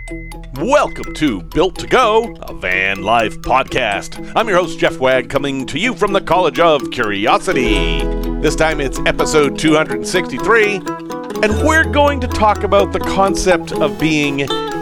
Welcome to Built to Go, a van life podcast. I'm your host, Jeff Wagg, coming to you from the College of Curiosity. This time it's episode 263, and we're going to talk about the concept of being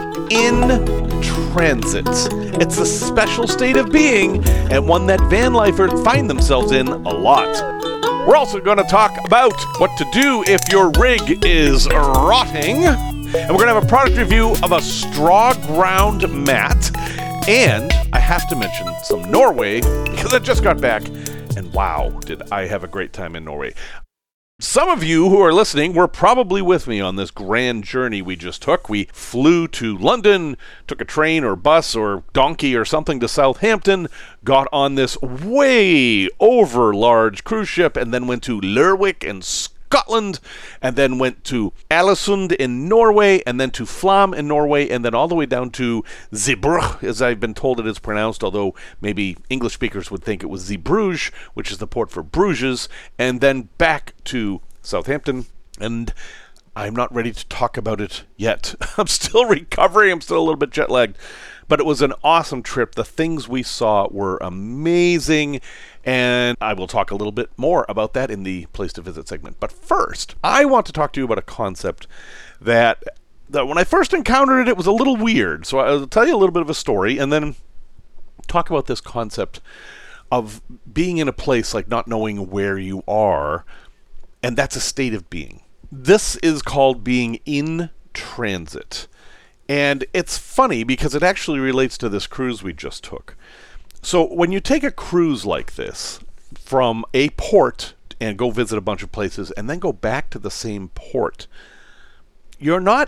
in transit. It's a special state of being, and one that van lifers find themselves in a lot. We're also going to talk about what to do if your rig is rotting. And we're going to have a product review of a straw ground mat. And I have to mention some Norway, because I just got back. And wow, did I have a great time in Norway. Some of you who are listening were probably with me on this grand journey we just took. We flew to London, took a train or bus or donkey or something to Southampton, got on this way over large cruise ship, and then went to Lerwick in Scotland, and then went to Alesund in Norway, and then to Flam in Norway, and then all the way down to Zeebrugge, as I've been told it is pronounced, although maybe English speakers would think it was Zeebrugge, which is the port for Bruges, and then back to Southampton, and I'm not ready to talk about it yet. I'm still recovering, I'm still a little bit jet-lagged, but it was an awesome trip. The things we saw were amazing, and I will talk a little bit more about that in the Place to Visit segment. But first, I want to talk to you about a concept that when I first encountered it, it was a little weird. So I'll tell you a little bit of a story, and then talk about this concept of being in a place like not knowing where you are, and that's a state of being. This is called being in transit. And it's funny because it actually relates to this cruise we just took. So when you take a cruise like this from a port and go visit a bunch of places and then go back to the same port, you're not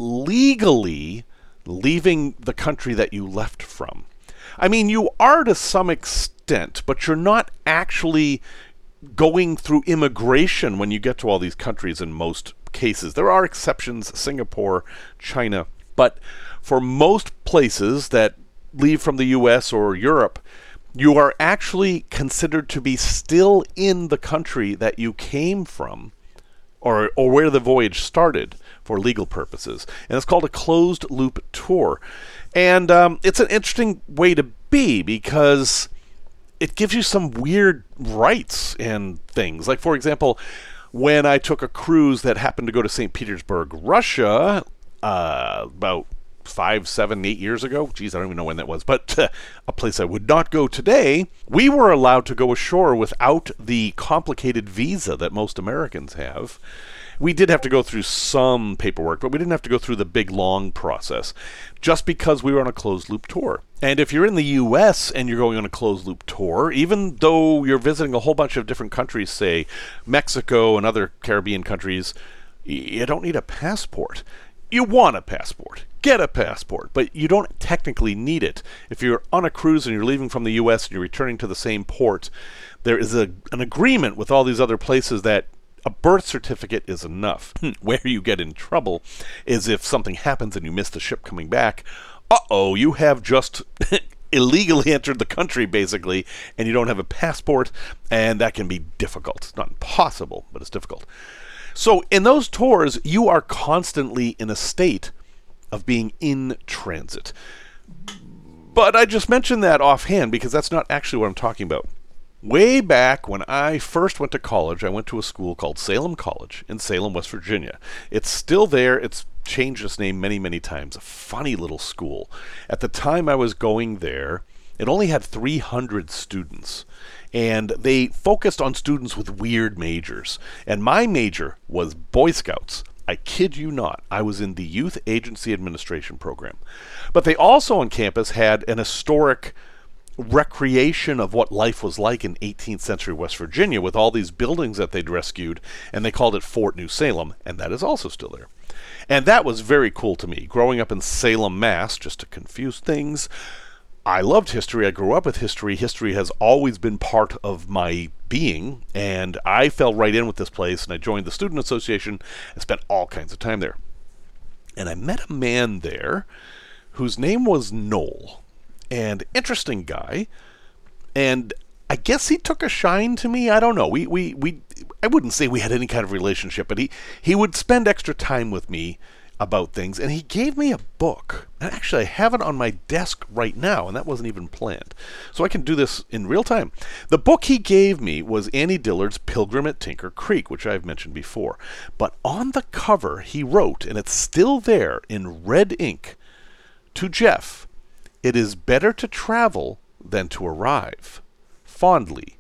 legally leaving the country that you left from. I mean, you are to some extent, but you're not actually going through immigration when you get to all these countries in most cases. There are exceptions, Singapore, China, but for most places that leave from the US or Europe, you are actually considered to be still in the country that you came from or where the voyage started for legal purposes. And it's called a closed loop tour. And it's an interesting way to be because it gives you some weird rights and things. Like, for example, when I took a cruise that happened to go to St. Petersburg, Russia, about 5, 7, 8 years ago. Geez, I don't even know when that was, but a place I would not go today. We were allowed to go ashore without the complicated visa that most Americans have. We did have to go through some paperwork, but we didn't have to go through the big, long process, just because we were on a closed-loop tour. And if you're in the U.S. and you're going on a closed-loop tour, even though you're visiting a whole bunch of different countries, say Mexico and other Caribbean countries, you don't need a passport. You want a passport. Get a passport, but you don't technically need it. If you're on a cruise and you're leaving from the U.S. and you're returning to the same port, there is an agreement with all these other places that a birth certificate is enough. Where you get in trouble is if something happens and you miss the ship coming back. You have just illegally entered the country, basically, and you don't have a passport, and that can be difficult. It's not impossible, but it's difficult. So in those tours, you are constantly in a state of being in transit. But I just mentioned that offhand because that's not actually what I'm talking about. Way back when I first went to college, I went to a school called Salem College in Salem, West Virginia. It's still there. It's changed its name many, many times. A funny little school. At the time I was going there, it only had 300 students. And they focused on students with weird majors. And my major was Boy Scouts. I kid you not. I was in the Youth Agency Administration program. But they also on campus had an historic recreation of what life was like in 18th century West Virginia with all these buildings that they'd rescued, and they called it Fort New Salem, and that is also still there. And that was very cool to me. Growing up in Salem, Mass, just to confuse things, I loved history. I grew up with history. History has always been part of my being, and I fell right in with this place, and I joined the Student Association and spent all kinds of time there. And I met a man there whose name was Noel, and interesting guy, and I guess he took a shine to me. I don't know. I wouldn't say we had any kind of relationship, but he would spend extra time with me about things, and he gave me a book. And actually, I have it on my desk right now, and that wasn't even planned. So I can do this in real time. The book he gave me was Annie Dillard's Pilgrim at Tinker Creek, which I've mentioned before. But on the cover, he wrote, and it's still there in red ink, "To Jeff, it is better to travel than to arrive. Fondly,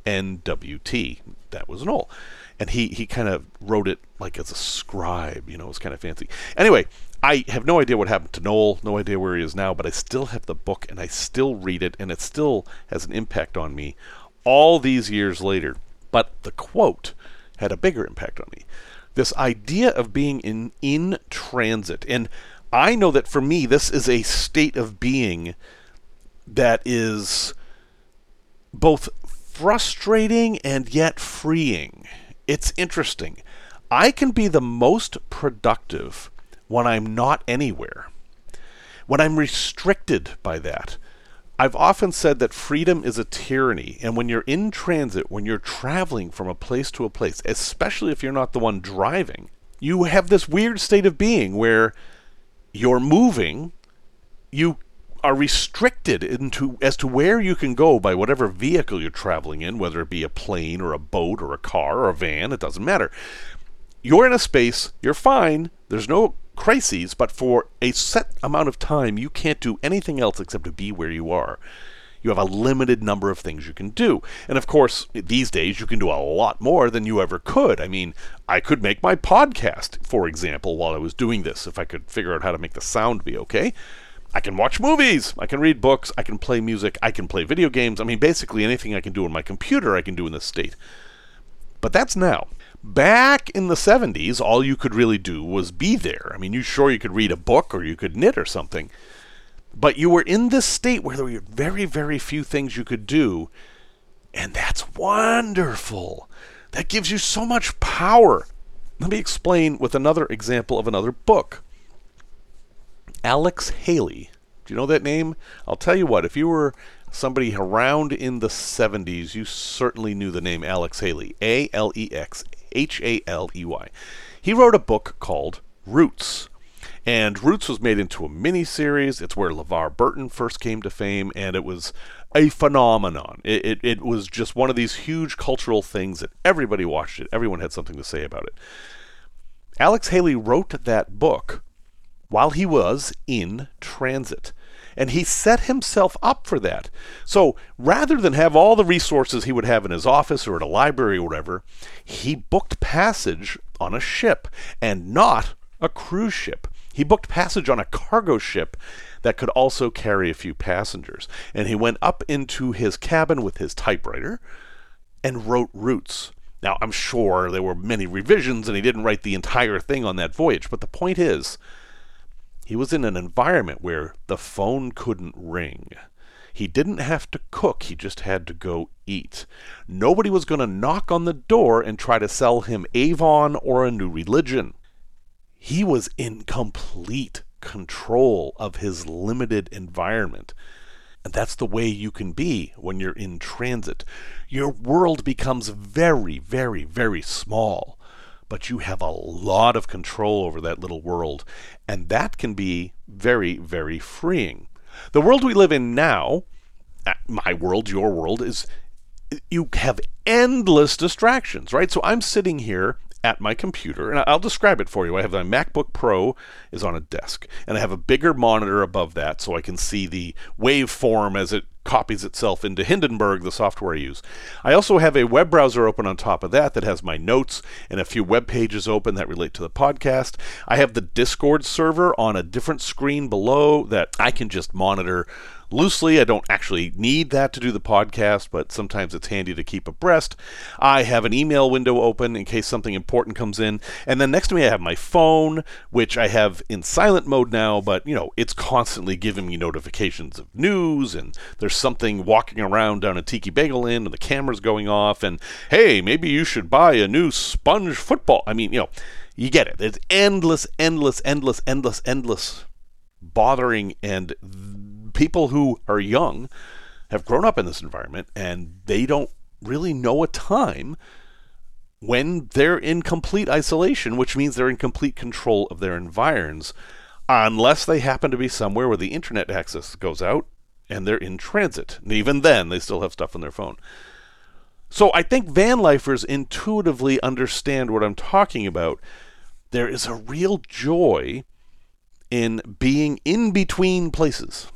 N.W.T." That was Noel. And he kind of wrote it like as a scribe, it was kind of fancy. Anyway, I have no idea what happened to Noel, no idea where he is now, but I still have the book and I still read it, and it still has an impact on me all these years later. But the quote had a bigger impact on me. This idea of being in transit. And I know that for me, this is a state of being that is both frustrating and yet freeing. It's interesting. I can be the most productive when I'm not anywhere, when I'm restricted by that. I've often said that freedom is a tyranny, and when you're in transit, when you're traveling from a place to a place, especially if you're not the one driving, you have this weird state of being where you're moving, you are restricted as to where you can go by whatever vehicle you're traveling in, whether it be a plane or a boat or a car or a van, it doesn't matter. You're in a space, you're fine, there's no crises, but for a set amount of time, you can't do anything else except to be where you are. You have a limited number of things you can do. And of course, these days, you can do a lot more than you ever could. I mean, I could make my podcast, for example, while I was doing this, if I could figure out how to make the sound be okay. I can watch movies, I can read books, I can play music, I can play video games. I mean, basically anything I can do on my computer, I can do in this state. But that's now. Back in the 70s, all you could really do was be there. I mean, you could read a book or you could knit or something. But you were in this state where there were very, very few things you could do. And that's wonderful. That gives you so much power. Let me explain with another example of another book. Alex Haley. Do you know that name? I'll tell you what, if you were somebody around in the 70s, you certainly knew the name Alex Haley. A-L-E-X-H-A-L-E-Y. He wrote a book called Roots. And Roots was made into a mini-series. It's where LeVar Burton first came to fame, and it was a phenomenon. It was just one of these huge cultural things that everybody watched it. Everyone had something to say about it. Alex Haley wrote that book while he was in transit. And he set himself up for that. So rather than have all the resources he would have in his office or at a library or whatever, he booked passage on a ship, and not a cruise ship. He booked passage on a cargo ship that could also carry a few passengers. And he went up into his cabin with his typewriter and wrote Roots. Now, I'm sure there were many revisions and he didn't write the entire thing on that voyage, but the point is, he was in an environment where the phone couldn't ring. He didn't have to cook, he just had to go eat. Nobody was going to knock on the door and try to sell him Avon or a new religion. He was in complete control of his limited environment. And that's the way you can be when you're in transit. Your world becomes very, very, very small. But you have a lot of control over that little world, and that can be very, very freeing. The world we live in now, my world, your world, is you have endless distractions, right? So I'm sitting here at my computer, and I'll describe it for you. I have my MacBook Pro is on a desk, and I have a bigger monitor above that so I can see the waveform as it copies itself into Hindenburg, the software I use. I also have a web browser open on top of that has my notes and a few web pages open that relate to the podcast. I have the Discord server on a different screen below that I can just monitor loosely. I don't actually need that to do the podcast, but sometimes it's handy to keep abreast. I have an email window open in case something important comes in. And then next to me I have my phone, which I have in silent mode now, but it's constantly giving me notifications of news, and there's something walking around down a Tiki Bagel Inn, and the camera's going off, and hey, maybe you should buy a new sponge football. I mean, you get it. It's endless bothering, and people who are young have grown up in this environment, and they don't really know a time when they're in complete isolation, which means they're in complete control of their environs, unless they happen to be somewhere where the internet access goes out and they're in transit. And even then, they still have stuff on their phone. So I think van lifers intuitively understand what I'm talking about. There is a real joy in being in between places.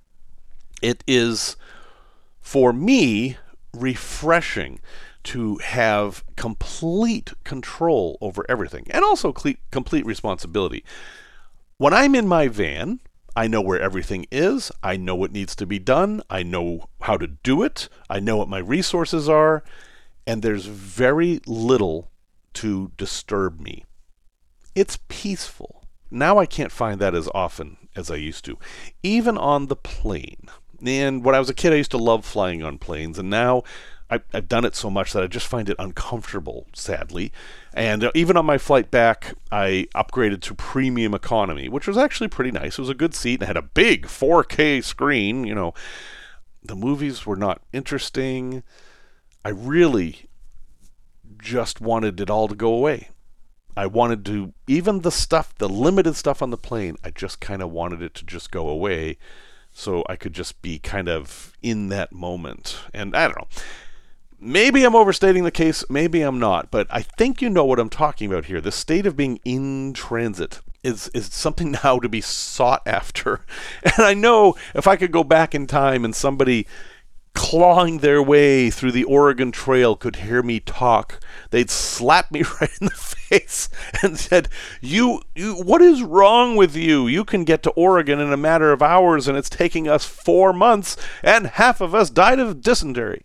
It is, for me, refreshing to have complete control over everything, and also complete responsibility. When I'm in my van, I know where everything is, I know what needs to be done, I know how to do it, I know what my resources are, and there's very little to disturb me. It's peaceful. Now I can't find that as often as I used to, even on the plane. And when I was a kid, I used to love flying on planes, and now I've done it so much that I just find it uncomfortable, sadly. And even on my flight back, I upgraded to premium economy, which was actually pretty nice. It was a good seat and had a big 4K screen. You know, the movies were not interesting. I really just wanted it all to go away. I wanted to, even the limited stuff on the plane, I just kind of wanted it to just go away so I could just be kind of in that moment. And I don't know. Maybe I'm overstating the case, maybe I'm not, but I think you know what I'm talking about here. The state of being in transit is something now to be sought after. And I know if I could go back in time and somebody clawing their way through the Oregon Trail could hear me talk, they'd slap me right in the face and said, you, what is wrong with you? You can get to Oregon in a matter of hours, and it's taking us 4 months, and half of us died of dysentery.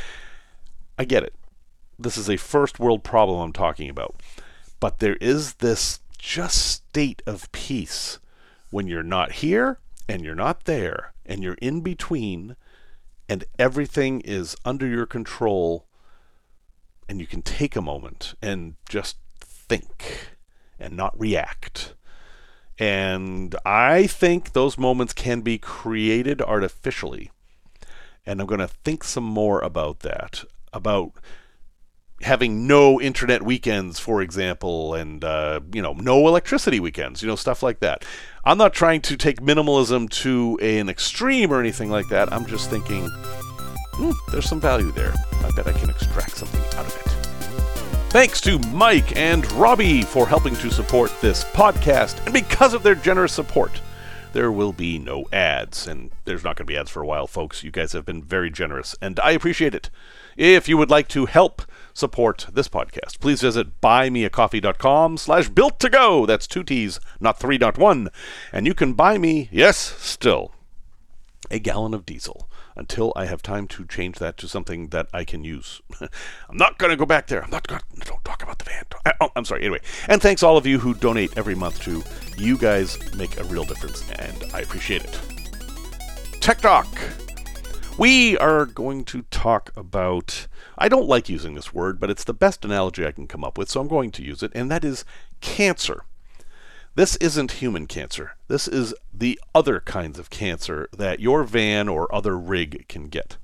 I get it. This is a first world problem I'm talking about. But there is this just state of peace when you're not here and you're not there and you're in between and everything is under your control and you can take a moment and just think and not react. And I think those moments can be created artificially. And I'm going to think some more about that. About having no internet weekends, for example, and no electricity weekends, stuff like that. I'm not trying to take minimalism to an extreme or anything like that. I'm just thinking, there's some value there. I bet I can extract something out of it. Thanks to Mike and Robbie for helping to support this podcast, and because of their generous support, there will be no ads, and there's not going to be ads for a while, folks. You guys have been very generous, and I appreciate it. If you would like to help support this podcast, please visit buymeacoffee.com/built-to-go. That's 2 T's, not 3, not 1. And you can buy me, yes, still, a gallon of diesel until I have time to change that to something that I can use. I'm not going to go back there. Don't talk about the van. I'm sorry. Anyway, and thanks all of you who donate every month too. You guys make a real difference, and I appreciate it. Tech Talk. We are going to talk about, I don't like using this word, but it's the best analogy I can come up with, so I'm going to use it, and that is cancer. This isn't human cancer. This is the other kinds of cancer that your van or other rig can get.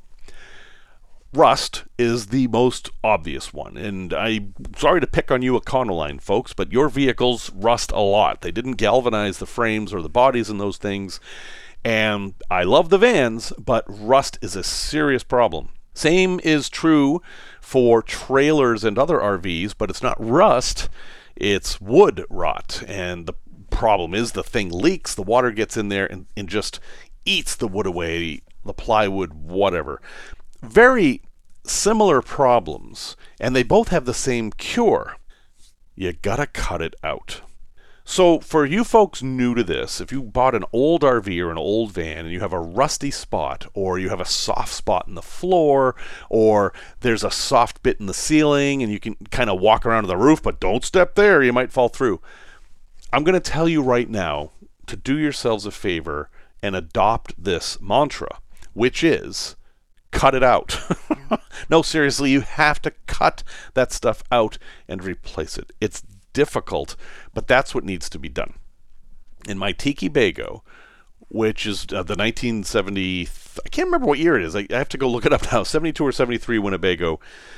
Rust is the most obvious one, and I'm sorry to pick on you Econoline folks, but your vehicles rust a lot. They didn't galvanize the frames or the bodies in those things. And I love the vans, but rust is a serious problem. Same is true for trailers and other RVs, but it's not rust, it's wood rot. And the problem is the thing leaks, the water gets in there and just eats the wood away, the plywood, whatever. Very similar problems, and they both have the same cure. You gotta cut it out. So for you folks new to this, if you bought an old RV or an old van and you have a rusty spot, or you have a soft spot in the floor, or there's a soft bit in the ceiling and you can kind of walk around to the roof, but don't step there, you might fall through. I'm going to tell you right now to do yourselves a favor and adopt this mantra, which is cut it out. No, seriously, you have to cut that stuff out and replace it. It's difficult, but that's what needs to be done. In my Tiki Bago, which is the 1970, I can't remember what year it is. I have to go look it up now, 72 or 73 Winnebago.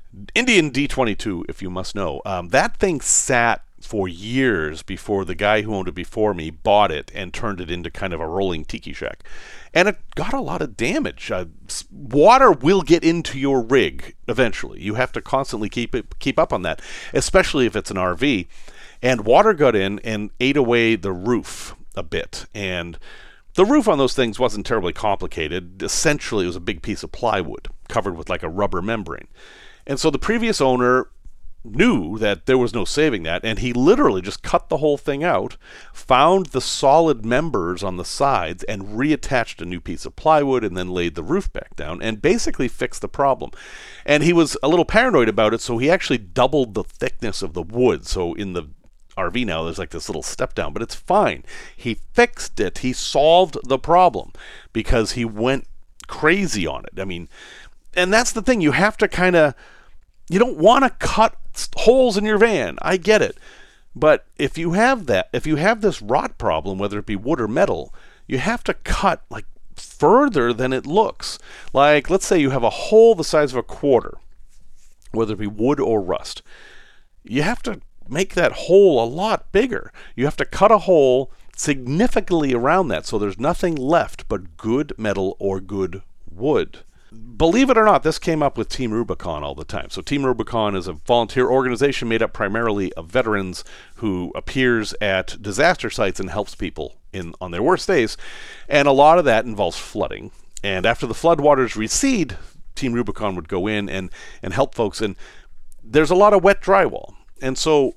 Indian D22, if you must know. That thing sat for years before the guy who owned it before me bought it and turned it into kind of a rolling tiki shack. And it got a lot of damage. Water will get into your rig eventually. You have to constantly keep up on that, especially if it's an RV. And water got in and ate away the roof a bit. And the roof on those things wasn't terribly complicated. Essentially, it was a big piece of plywood covered with like a rubber membrane. And so the previous owner knew that there was no saving that, and he literally just cut the whole thing out, found the solid members on the sides, and reattached a new piece of plywood, and then laid the roof back down, and basically fixed the problem. And he was a little paranoid about it, so he actually doubled the thickness of the wood. So in the RV now, there's like this little step down, but it's fine. He fixed it. He solved the problem because he went crazy on it. I mean, and that's the thing. You have to you don't want to cut holes in your van. I get it. But if you have this rot problem, whether it be wood or metal, you have to cut like further than it looks. Like, let's say you have a hole the size of a quarter, whether it be wood or rust. You have to make that hole a lot bigger. You have to cut a hole significantly around that so there's nothing left but good metal or good wood. Believe it or not, this came up with Team Rubicon all the time. So Team Rubicon is a volunteer organization made up primarily of veterans who appears at disaster sites and helps people on their worst days. And a lot of that involves flooding. And after the floodwaters recede, Team Rubicon would go in and help folks. And there's a lot of wet drywall. And so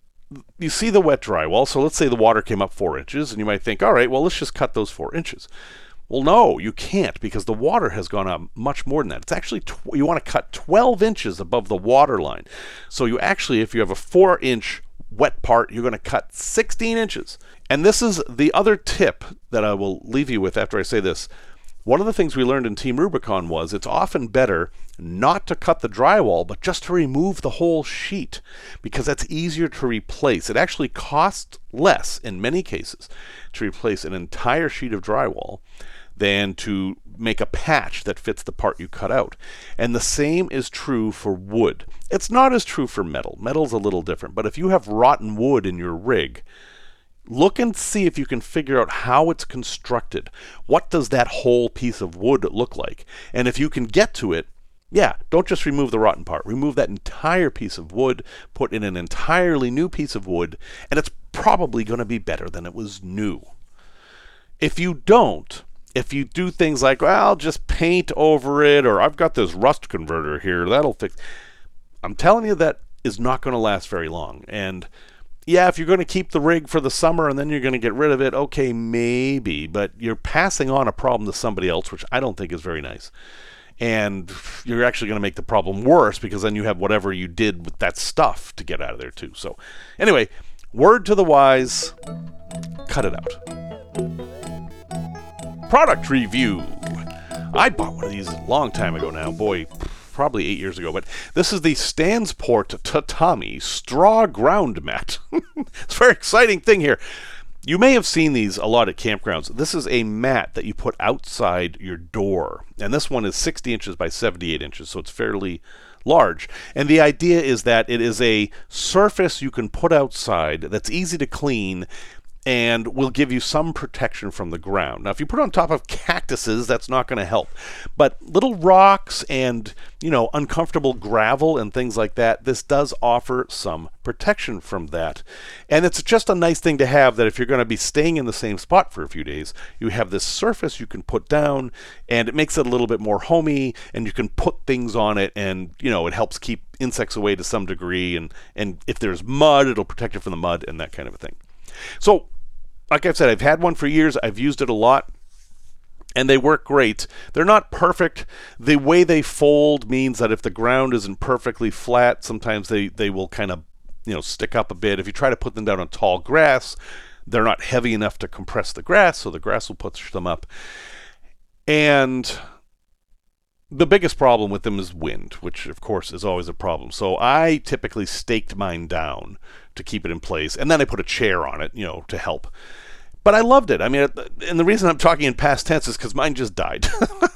you see the wet drywall. So let's say the water came up 4 inches, and you might think, all right, well, let's just cut those 4 inches. Well, no, you can't, because the water has gone up much more than that. It's actually, you want to cut 12 inches above the water line. So you actually, if you have a 4-inch wet part, you're going to cut 16 inches. And this is the other tip that I will leave you with after I say this. One of the things we learned in Team Rubicon was it's often better not to cut the drywall, but just to remove the whole sheet, because that's easier to replace. It actually costs less, in many cases, to replace an entire sheet of drywall than to make a patch that fits the part you cut out. And the same is true for wood. It's not as true for metal. Metal's a little different, but if you have rotten wood in your rig, look and see if you can figure out how it's constructed. What does that whole piece of wood look like? And if you can get to it, don't just remove the rotten part. Remove that entire piece of wood, put in an entirely new piece of wood, and it's probably going to be better than it was new. If you do things like, well, I'll just paint over it, or I've got this rust converter here, that'll fix. I'm telling you, that is not going to last very long. And if you're going to keep the rig for the summer and then you're going to get rid of it, okay, maybe, but you're passing on a problem to somebody else, which I don't think is very nice. And you're actually going to make the problem worse, because then you have whatever you did with that stuff to get out of there too. So anyway, word to the wise, cut it out. Product review. I bought one of these a long time ago now. Boy, probably 8 years ago. But this is the Stansport Tatami Straw Ground Mat. It's a very exciting thing here. You may have seen these a lot at campgrounds. This is a mat that you put outside your door. And this one is 60 inches by 78 inches, so it's fairly large. And the idea is that it is a surface you can put outside that's easy to clean and will give you some protection from the ground. Now, if you put it on top of cactuses, that's not going to help. But little rocks and, uncomfortable gravel and things like that, this does offer some protection from that. And it's just a nice thing to have, that if you're going to be staying in the same spot for a few days, you have this surface you can put down, and it makes it a little bit more homey, and you can put things on it, and, it helps keep insects away to some degree. And if there's mud, it'll protect it from the mud and that kind of a thing. So, like I've said, I've had one for years. I've used it a lot, and they work great. They're not perfect. The way they fold means that if the ground isn't perfectly flat, sometimes they will kind of, stick up a bit. If you try to put them down on tall grass, they're not heavy enough to compress the grass, so the grass will push them up. And the biggest problem with them is wind, which, of course, is always a problem. So I typically staked mine down to keep it in place, and then I put a chair on it, to help. But I loved it. I mean, and the reason I'm talking in past tense is because mine just died.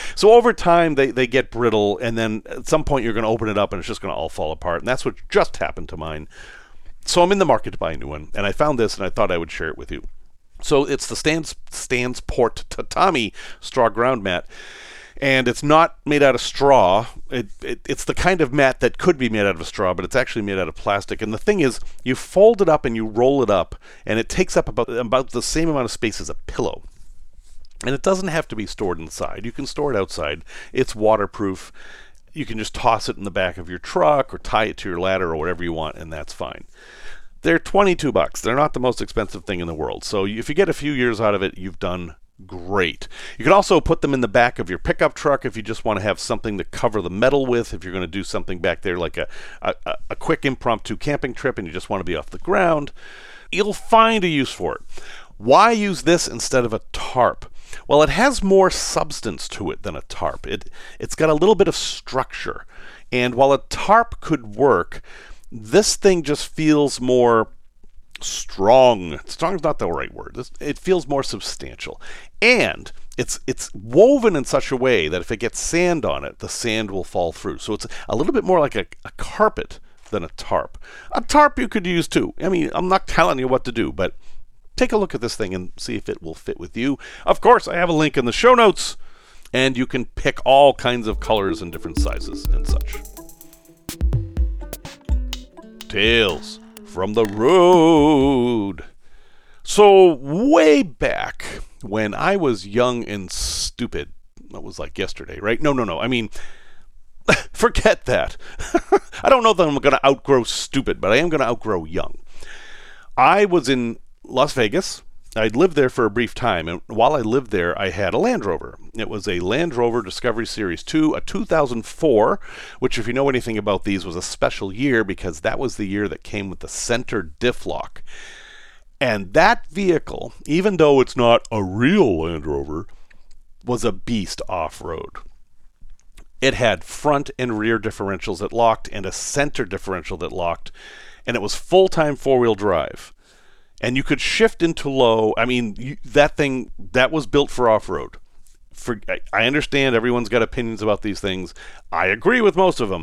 So over time, they get brittle, and then at some point you're going to open it up and it's just going to all fall apart. And that's what just happened to mine. So I'm in the market to buy a new one, and I found this, and I thought I would share it with you. So it's the Stansport Tatami straw ground mat, and it's not made out of straw. It's the kind of mat that could be made out of a straw, but it's actually made out of plastic. And the thing is, you fold it up and you roll it up, and it takes up about the same amount of space as a pillow. And it doesn't have to be stored inside. You can store it outside. It's waterproof. You can just toss it in the back of your truck or tie it to your ladder or whatever you want, and that's fine. They're $22. They're not the most expensive thing in the world. So if you get a few years out of it, you've done great. You can also put them in the back of your pickup truck if you just want to have something to cover the metal with, if you're going to do something back there like a quick impromptu camping trip and you just want to be off the ground. You'll find a use for it. Why use this instead of a tarp? Well, it has more substance to it than a tarp. It's got a little bit of structure. And while a tarp could work, this thing just feels more strong. Strong is not the right word. It feels more substantial. And it's woven in such a way that if it gets sand on it, the sand will fall through. So it's a little bit more like a carpet than a tarp. A tarp you could use too. I mean, I'm not telling you what to do, but take a look at this thing and see if it will fit with you. Of course, I have a link in the show notes, and you can pick all kinds of colors and different sizes and such. Tales from the road. So way back when I was young and stupid, that was like yesterday, right? No. I mean, forget that. I don't know that I'm going to outgrow stupid, but I am going to outgrow young. I was in Las Vegas. I'd lived there for a brief time, and while I lived there, I had a Land Rover. It was a Land Rover Discovery Series 2, a 2004, which, if you know anything about these, was a special year because that was the year that came with the center diff lock. And that vehicle, even though it's not a real Land Rover, was a beast off-road. It had front and rear differentials that locked and a center differential that locked, and it was full-time four-wheel drive. And you could shift into low. I mean, that thing, that was built for off-road. I understand everyone's got opinions about these things. I agree with most of them.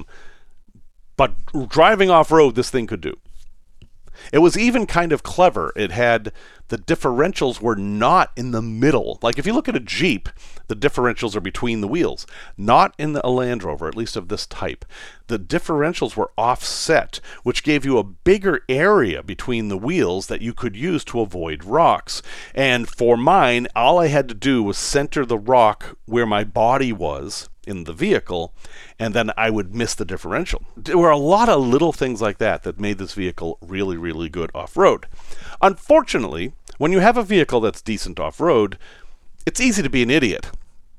But driving off-road, this thing could do. It was even kind of clever. It had, the differentials were not in the middle. Like if you look at a Jeep, the differentials are between the wheels. Not in a Land Rover, at least of this type. The differentials were offset, which gave you a bigger area between the wheels that you could use to avoid rocks. And for mine, all I had to do was center the rock where my body was in the vehicle, and then I would miss the differential. There were a lot of little things like that that made this vehicle really, really good off-road. Unfortunately, when you have a vehicle that's decent off-road, it's easy to be an idiot.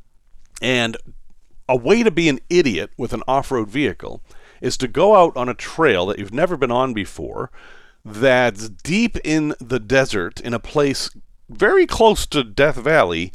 And a way to be an idiot with an off-road vehicle is to go out on a trail that you've never been on before, that's deep in the desert, in a place very close to Death Valley,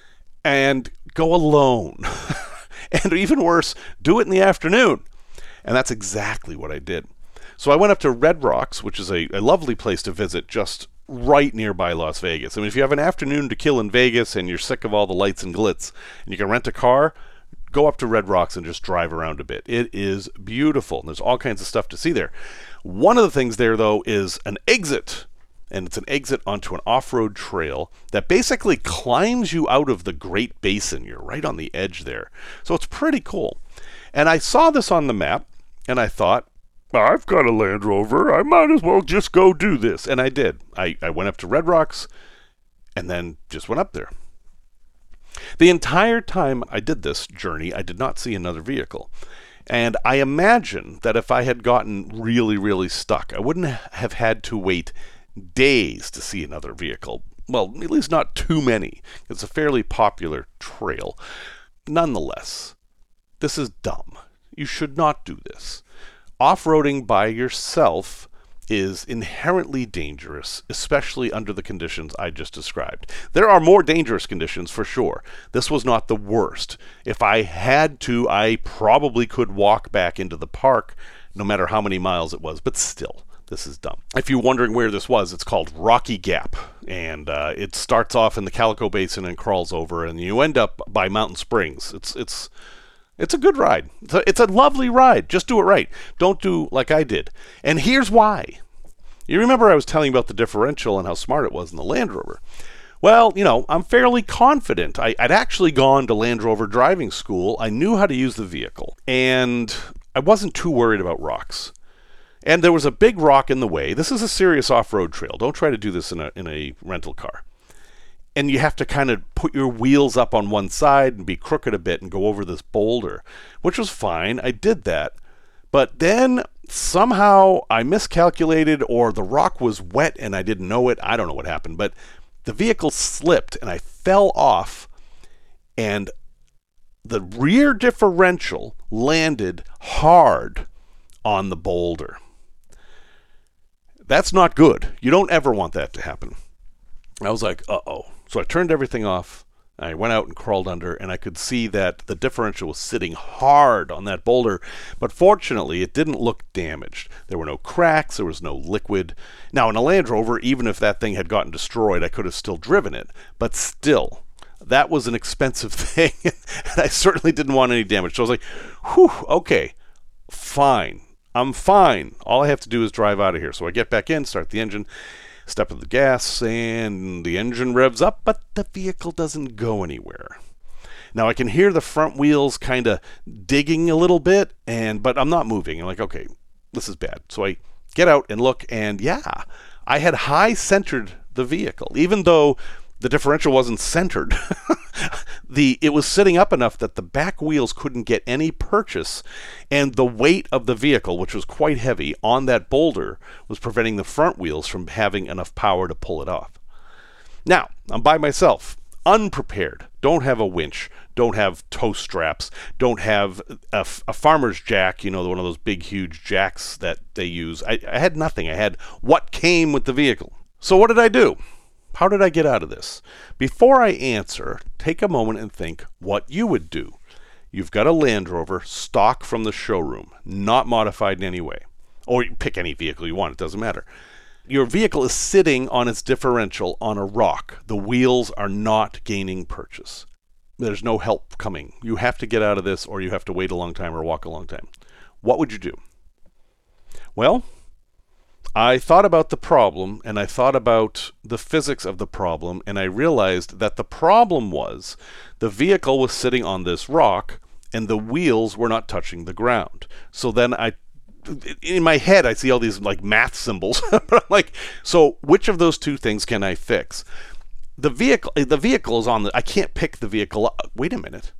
and go alone. And even worse, do it in the afternoon. And that's exactly what I did. So I went up to Red Rocks, which is a lovely place to visit just right nearby Las Vegas. I mean, if you have an afternoon to kill in Vegas and you're sick of all the lights and glitz and you can rent a car, go up to Red Rocks and just drive around a bit. It is beautiful. And there's all kinds of stuff to see there. One of the things there, though, is an exit. And it's an exit onto an off-road trail that basically climbs you out of the Great Basin. You're right on the edge there. So it's pretty cool. And I saw this on the map, and I thought, I've got a Land Rover. I might as well just go do this. And I did. I went up to Red Rocks, and then just went up there. The entire time I did this journey, I did not see another vehicle. And I imagine that if I had gotten really, really stuck, I wouldn't have had to wait days to see another vehicle. Well, at least not too many. It's a fairly popular trail. Nonetheless, this is dumb. You should not do this. Off-roading by yourself is inherently dangerous, especially under the conditions I just described. There are more dangerous conditions for sure. This was not the worst. If I had to, I probably could walk back into the park, no matter how many miles it was, but still. This is dumb. If you're wondering where this was, it's called Rocky Gap. And it starts off in the Calico Basin and crawls over, and you end up by Mountain Springs. It's a good ride. It's a lovely ride. Just do it right. Don't do like I did. And here's why. You remember I was telling you about the differential and how smart it was in the Land Rover. Well, I'm fairly confident. I'd actually gone to Land Rover driving school. I knew how to use the vehicle, and I wasn't too worried about rocks. And there was a big rock in the way. This is a serious off-road trail. Don't try to do this in a rental car. And you have to kind of put your wheels up on one side and be crooked a bit and go over this boulder, which was fine. I did that. But then somehow I miscalculated, or the rock was wet and I didn't know it. I don't know what happened, but the vehicle slipped and I fell off, and the rear differential landed hard on the boulder. That's not good. You don't ever want that to happen. I was like, uh-oh. So I turned everything off. I went out and crawled under, and I could see that the differential was sitting hard on that boulder, but fortunately it didn't look damaged. There were no cracks, there was no liquid. Now in a Land Rover, even if that thing had gotten destroyed, I could have still driven it, but still, that was an expensive thing, and I certainly didn't want any damage. So I was like, whew, okay, fine. I'm fine. All I have to do is drive out of here. So I get back in, start the engine, step on the gas, and the engine revs up, but the vehicle doesn't go anywhere. Now I can hear the front wheels kind of digging a little bit, but I'm not moving. I'm like, okay, this is bad. So I get out and look, and yeah, I had high centered the vehicle, even though the differential wasn't centered. It was sitting up enough that the back wheels couldn't get any purchase, and the weight of the vehicle, which was quite heavy, on that boulder was preventing the front wheels from having enough power to pull it off. Now, I'm by myself, unprepared, don't have a winch, don't have tow straps, don't have a farmer's jack, one of those big, huge jacks that they use. I had nothing. I had what came with the vehicle. So what did I do? How did I get out of this? Before I answer, take a moment and think what you would do. You've got a Land Rover, stock from the showroom, not modified in any way. Or you pick any vehicle you want, it doesn't matter. Your vehicle is sitting on its differential on a rock. The wheels are not gaining purchase. There's no help coming. You have to get out of this, or you have to wait a long time or walk a long time. What would you do? Well, I thought about the problem, and I thought about the physics of the problem, and I realized that the problem was the vehicle was sitting on this rock, and the wheels were not touching the ground. So then in my head, I see all these like math symbols, but I'm like, so which of those two things can I fix? The vehicle is on I can't pick the vehicle up. Wait a minute.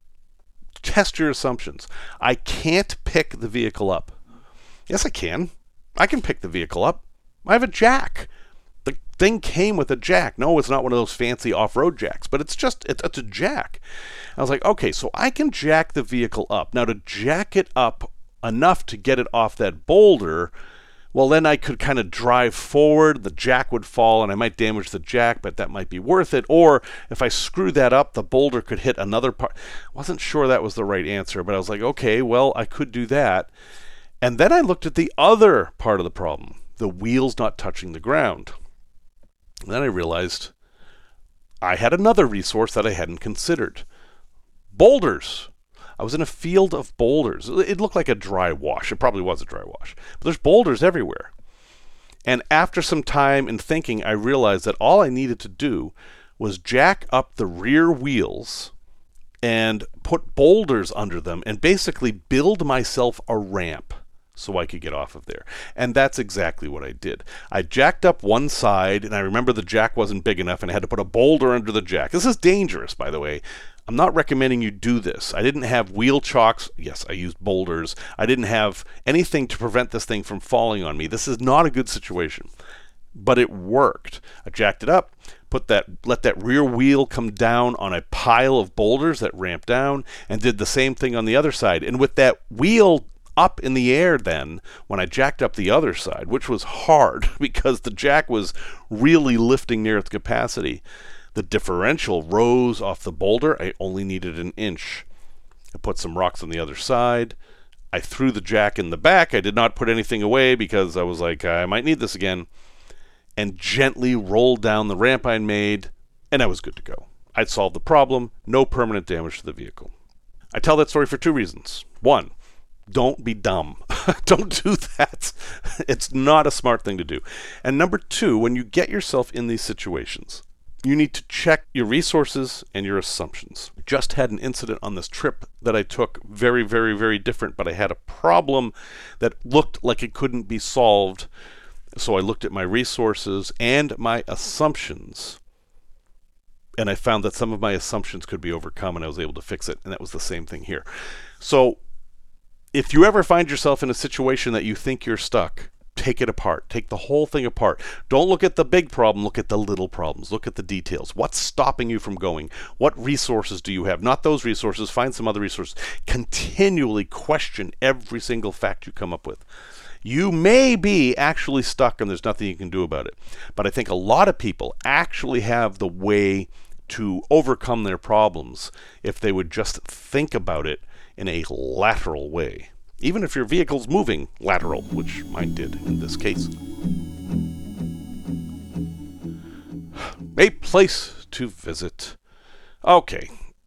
Test your assumptions. I can't pick the vehicle up. Yes, I can. I can pick the vehicle up. I have a jack. The thing came with a jack. No, it's not one of those fancy off-road jacks, but it's a jack. I was like, okay, so I can jack the vehicle up. Now, to jack it up enough to get it off that boulder, well, then I could kind of drive forward. The jack would fall, and I might damage the jack, but that might be worth it. Or if I screw that up, the boulder could hit another part. I wasn't sure that was the right answer, but I was like, okay, well, I could do that. And then I looked at the other part of the problem, the wheels not touching the ground. And then I realized I had another resource that I hadn't considered. Boulders. I was in a field of boulders. It looked like a dry wash. It probably was a dry wash. But there's boulders everywhere. And after some time in thinking, I realized that all I needed to do was jack up the rear wheels and put boulders under them and basically build myself a ramp so I could get off of there. And that's exactly what I did. I jacked up one side, and I remember the jack wasn't big enough, and I had to put a boulder under the jack. This is dangerous, by the way. I'm not recommending you do this. I didn't have wheel chocks. Yes, I used boulders. I didn't have anything to prevent this thing from falling on me. This is not a good situation. But it worked. I jacked it up, let that rear wheel come down on a pile of boulders that ramped down, and did the same thing on the other side. And with that wheel up in the air then, when I jacked up the other side, which was hard because the jack was really lifting near its capacity, the differential rose off the boulder. I only needed an inch. I put some rocks on the other side. I threw the jack in the back. I did not put anything away because I was like, I might need this again. And gently rolled down the ramp I'd made, and I was good to go. I'd solved the problem, no permanent damage to the vehicle. I tell that story for two reasons. One, don't be dumb. Don't do that. It's not a smart thing to do. And number two, when you get yourself in these situations, you need to check your resources and your assumptions. Just had an incident on this trip that I took, very, very, very different, but I had a problem that looked like it couldn't be solved. So I looked at my resources and my assumptions, and I found that some of my assumptions could be overcome, and I was able to fix it, and that was the same thing here. So if you ever find yourself in a situation that you think you're stuck, take it apart. Take the whole thing apart. Don't look at the big problem. Look at the little problems. Look at the details. What's stopping you from going? What resources do you have? Not those resources. Find some other resources. Continually question every single fact you come up with. You may be actually stuck and there's nothing you can do about it. But I think a lot of people actually have the way to overcome their problems if they would just think about it in a lateral way. Even if your vehicle's moving lateral, which mine did in this case. A place to visit. Okay.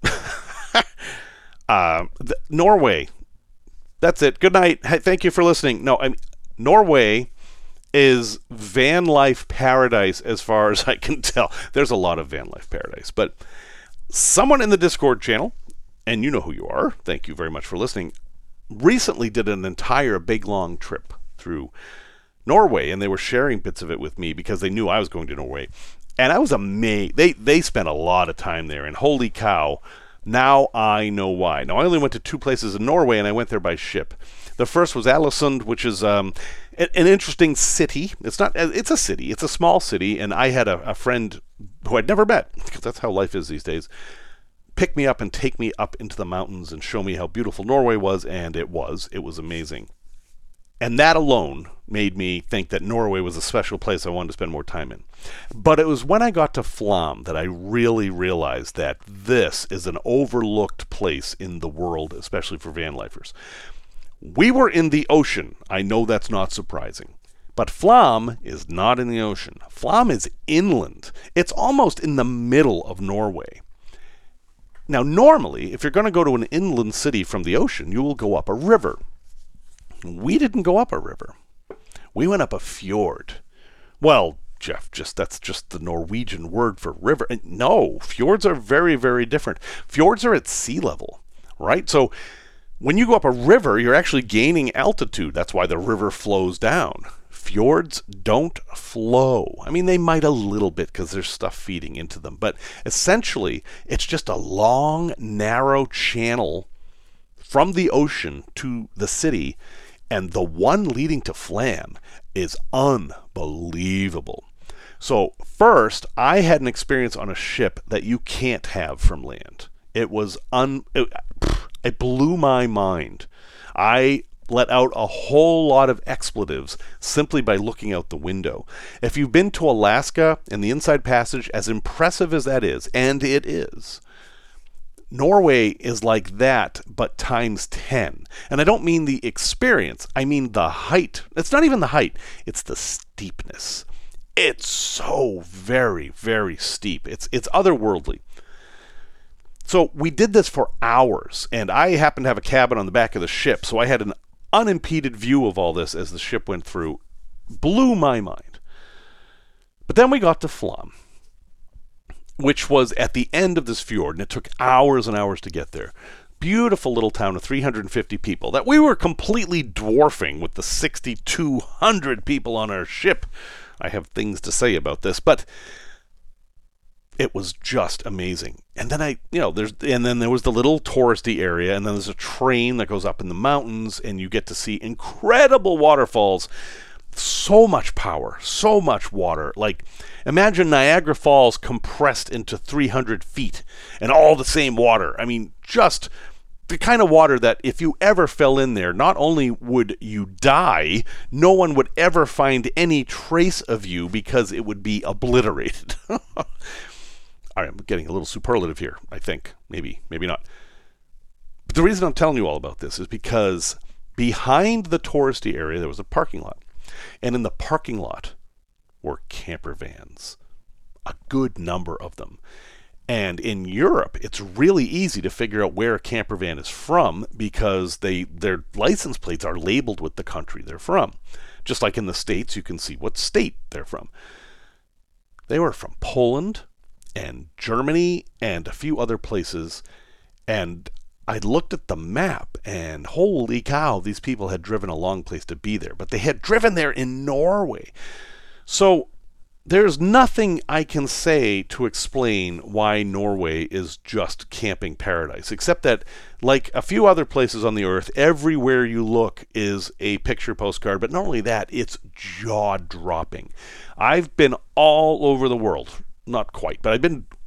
Norway. That's it. Good night. Hey, thank you for listening. No, Norway is van life paradise as far as I can tell. There's a lot of van life paradise, but someone in the Discord channel, and you know who you are, thank you very much for listening, recently did an entire big long trip through Norway, and they were sharing bits of it with me because they knew I was going to Norway. And I was amazed. They spent a lot of time there, and holy cow, now I know why. Now, I only went to two places in Norway, and I went there by ship. The first was Alesund, which is an interesting city. It's a city. It's a small city, and I had a friend who I'd never met, because that's how life is these days, pick me up and take me up into the mountains and show me how beautiful Norway was, and it was amazing. And that alone made me think that Norway was a special place I wanted to spend more time in. But it was when I got to Flåm that I really realized that this is an overlooked place in the world, especially for van lifers. We were in the ocean. I know that's not surprising. But Flåm is not in the ocean. Flåm is inland. It's almost in the middle of Norway. Now, normally, if you're going to go to an inland city from the ocean, you will go up a river. We didn't go up a river. We went up a fjord. Well, Jeff, that's just the Norwegian word for river. And no, fjords are very, very different. Fjords are at sea level, right? So when you go up a river, you're actually gaining altitude. That's why the river flows down. Fjords don't flow. I mean, they might a little bit because there's stuff feeding into them. But essentially, it's just a long, narrow channel from the ocean to the city. And the one leading to Flåm is unbelievable. So first, I had an experience on a ship that you can't have from land. It was it blew my mind. I let out a whole lot of expletives simply by looking out the window. If you've been to Alaska and the Inside Passage, as impressive as that is, and it is, Norway is like that, but times 10. And I don't mean the experience, I mean the height. It's not even the height, it's the steepness. It's so very, very steep. It's otherworldly. So we did this for hours, and I happened to have a cabin on the back of the ship, so I had an unimpeded view of all this as the ship went through. Blew my mind. But then we got to Flåm, which was at the end of this fjord, and it took hours and hours to get there. Beautiful little town of 350 people that we were completely dwarfing with the 6,200 people on our ship. I have things to say about this, but it was just amazing. And then there was the little touristy area, and then there's a train that goes up in the mountains, and you get to see incredible waterfalls. So much power, so much water. Like, imagine Niagara Falls compressed into 300 feet and all the same water. I mean, just the kind of water that if you ever fell in there, not only would you die, no one would ever find any trace of you because it would be obliterated. All right, I'm getting a little superlative here, I think. Maybe not. But the reason I'm telling you all about this is because Behind the touristy area, there was a parking lot. And in the parking lot were camper vans, a good number of them. And in Europe, it's really easy to figure out where a camper van is from because their license plates are labeled with the country they're from. Just like in the States, you can see what state they're from. They were from Poland and Germany and a few other places. And I looked at the map and holy cow, these people had driven a long place to be there. But they had driven there in Norway. So there's nothing I can say to explain why Norway is just camping paradise, except that, like a few other places on the earth, everywhere you look is a picture postcard. But not only that, it's jaw-dropping. I've been all over the world. Not quite, but I've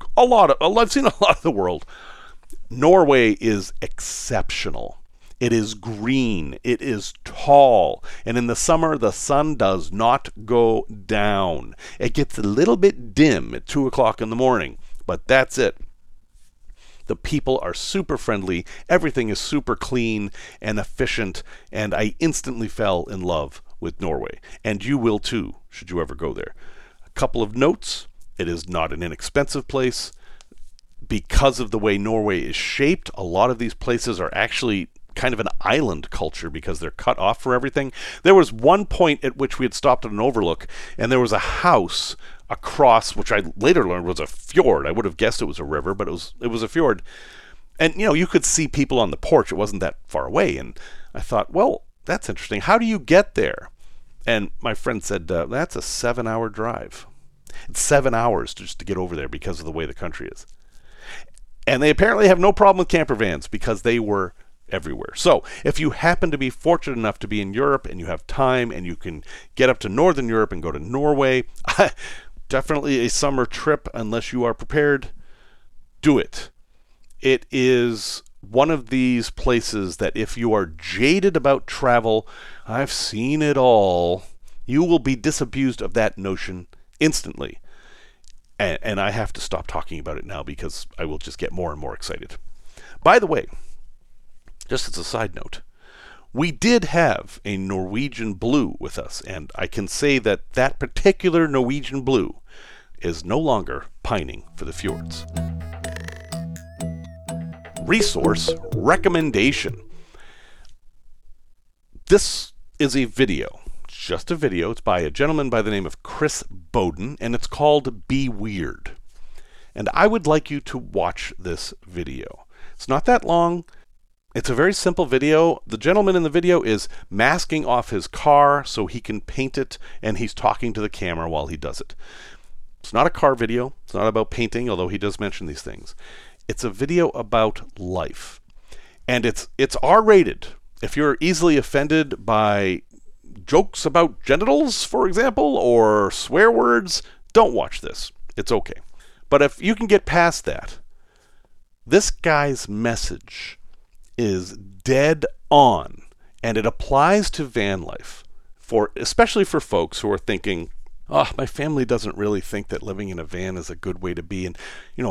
seen a lot of the world. Norway is exceptional. It is green. It is tall. And in the summer, the sun does not go down. It gets a little bit dim at 2 o'clock in the morning, but that's it. The people are super friendly. Everything is super clean and efficient. And I instantly fell in love with Norway. And you will too, should you ever go there. A couple of notes. It is not an inexpensive place. Because of the way Norway is shaped, a lot of these places are actually kind of an island culture because they're cut off for everything. There was one point at which we had stopped at an overlook, and there was a house across, which I later learned was a fjord. I would have guessed it was a river, but it was a fjord. And, you could see people on the porch. It wasn't that far away. And I thought, well, that's interesting. How do you get there? And my friend said, that's a 7-hour drive. It's 7 hours just to get over there because of the way the country is. And they apparently have no problem with camper vans because they were everywhere. So if you happen to be fortunate enough to be in Europe and you have time and you can get up to Northern Europe and go to Norway, definitely a summer trip unless you are prepared. Do it. It is one of these places that if you are jaded about travel, I've seen it all, you will be disabused of that notion instantly. And I have to stop talking about it now because I will just get more and more excited. By the way, just as a side note, we did have a Norwegian Blue with us, and I can say that that particular Norwegian Blue is no longer pining for the fjords. Resource recommendation. This is a video. Just a video. It's by a gentleman by the name of Chris Bowden, and it's called Be Weird. And I would like you to watch this video. It's not that long. It's a very simple video. The gentleman in the video is masking off his car so he can paint it, and he's talking to the camera while he does it. It's not a car video. It's not about painting, although he does mention these things. It's a video about life. And it's R-rated. If you're easily offended by jokes about genitals, for example, or swear words, don't watch this. It's okay. But if you can get past that, this guy's message is dead on, and it applies to van life, especially for folks who are thinking, oh, my family doesn't really think that living in a van is a good way to be, and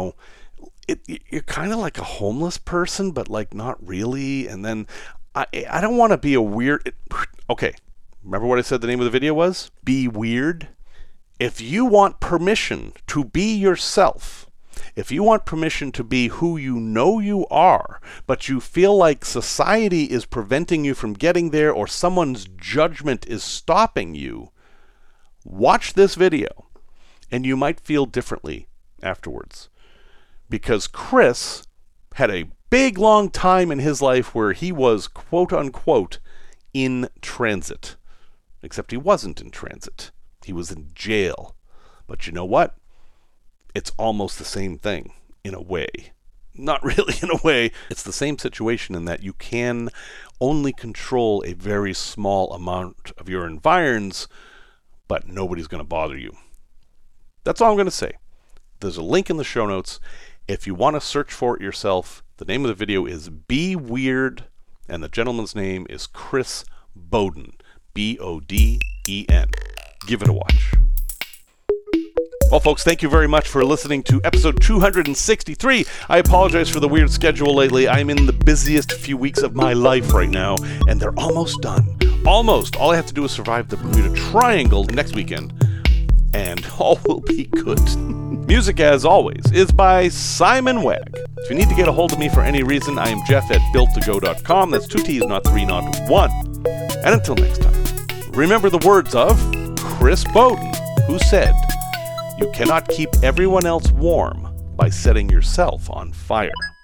you're kind of like a homeless person, but like not really, and then I don't want to be a weird... Okay. Remember what I said the name of the video was? Be Weird. If you want permission to be yourself, if you want permission to be who you know you are, but you feel like society is preventing you from getting there or someone's judgment is stopping you, watch this video and you might feel differently afterwards. Because Chris had a big long time in his life where he was quote unquote in transit. Except he wasn't in transit. He was in jail. But you know what? It's almost the same thing, in a way. Not really in a way. It's the same situation in that you can only control a very small amount of your environs, but nobody's going to bother you. That's all I'm going to say. There's a link in the show notes. If you want to search for it yourself, the name of the video is Be Weird, and the gentleman's name is Chris Bowden. Boden. Give it a watch. Well, folks, thank you very much for listening to episode 263. I apologize for the weird schedule lately. I'm in the busiest few weeks of my life right now, and they're almost done. Almost. All I have to do is survive the Bermuda Triangle next weekend, and all will be good. Music, as always, is by Simon Wegg. If you need to get a hold of me for any reason, I am jeff@builttogo.com. That's 2 T's, not 3, not 1. And until next time, remember the words of Chris Bowden, who said, "You cannot keep everyone else warm by setting yourself on fire."